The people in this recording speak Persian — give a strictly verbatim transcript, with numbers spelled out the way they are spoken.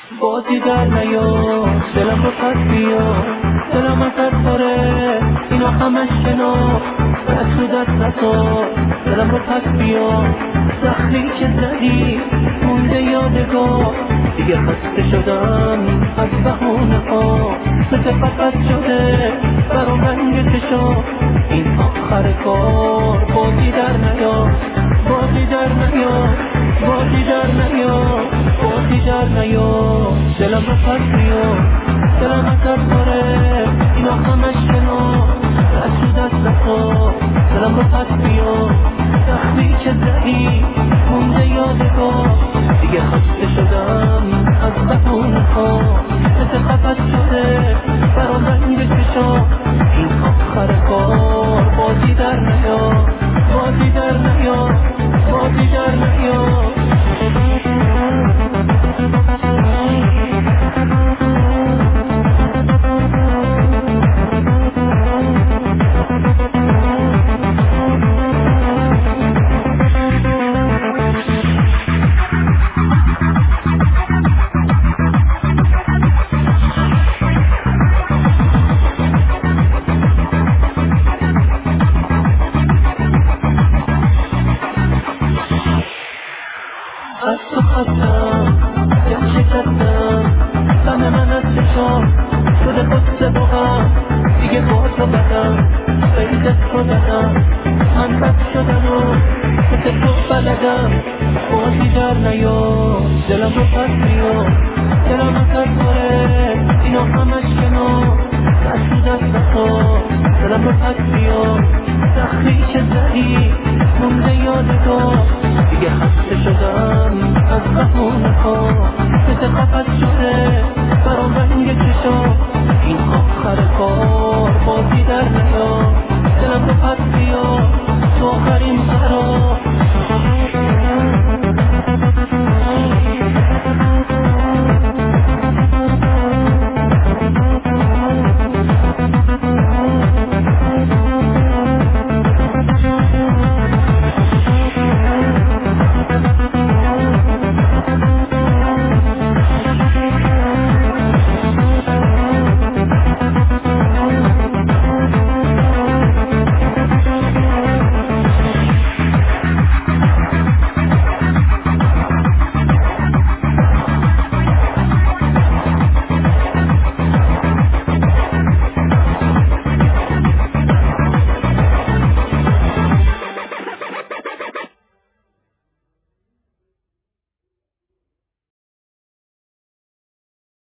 بازی در نیار دلم رو پس بیار، دلم ازت پره اینا همش شنار، دست رو دست نکار دلم رو پس بیار. زخمی که زدی مونده یادگار، دیگه خسته شدم از بهونه ها، مثل فقط شده برام رنگ چشام. این آخر کار بازی در نیار، بازی در نیار، بازی در نیار، بازی در نیار. دلم رو پس بیار، دلم ازت پره اینا همش کنار، دست رو دست نکار دلم رو پس بیار. زخمی که زدی مونده یادگار، دیگه خسته شدم از بهونه ها، مثل خفت شده برام رنگ چشام. این آخر کار بازی در نیار، بازی در نیار، بازی در نیار. از تو خستم دل شکستم، غم من از چشام شده قصه با هم، دیگه با تو بدم قیدت رو دادم، من بد شدم و مثل تو بلدم. بازی در نیار دلم رو پس بیار، دلم ازت پره اینا همش کنار، دست رو دست نکار دلم رو پس بیار. زخمی که زدی مونده یادگار، دیگه